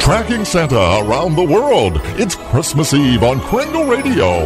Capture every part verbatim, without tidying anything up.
Tracking Santa around the world. It's Christmas Eve on Kringle Radio.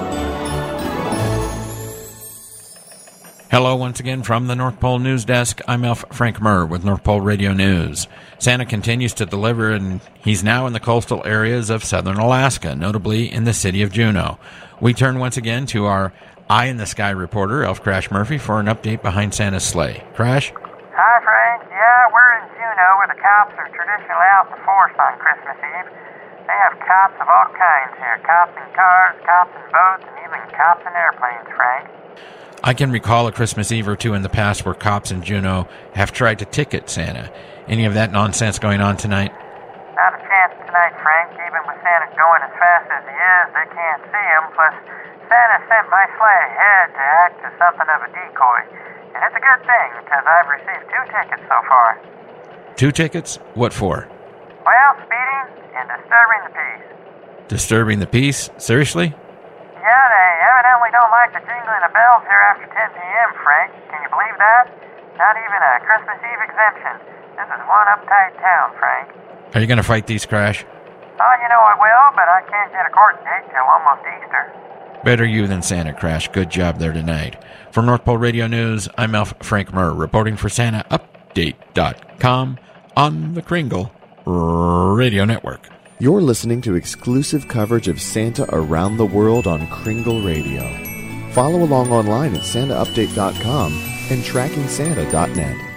Hello once again from the North Pole News Desk. I'm Elf Frank Murr with North Pole Radio News. Santa continues to deliver, and he's now in the coastal areas of southern Alaska, notably in the city of Juneau. We turn once again to our Eye in the Sky reporter, Elf Crash Murphy, for an update behind Santa's sleigh. Crash? Hi, Frank. Yeah, we're in Juneau, where the cops are traditionally out in the forest on Christmas Eve. They have cops of all kinds here. Cops in cars, cops in boats, and even cops in airplanes, Frank. I can recall a Christmas Eve or two in the past where cops in Juneau have tried to ticket Santa. Any of that nonsense going on tonight? Not a chance tonight, Frank. Even with Santa going as fast as he is, they can't see him. Plus, Santa sent my sleigh ahead to act as something of a decoy. And it's a good thing, because I've received two tickets so far. Two tickets? What for? Well, speeding and disturbing the peace. Disturbing the peace? Seriously? Yeah, they evidently don't like the jingling of bells here after ten p.m., Frank. Can you believe that? Not even a Christmas Eve exemption. This is one uptight town, Frank. Are you going to fight these, Crash? Oh, you know I will, but I can't get a court date till almost Easter. Better you than Santa, Crash. Good job there tonight. For North Pole Radio News, I'm Elf Frank Murr, reporting for Santa Update dot com on the Kringle Radio Network. You're listening to exclusive coverage of Santa around the world on Kringle Radio. Follow along online at Santa Update dot com and Tracking Santa dot net.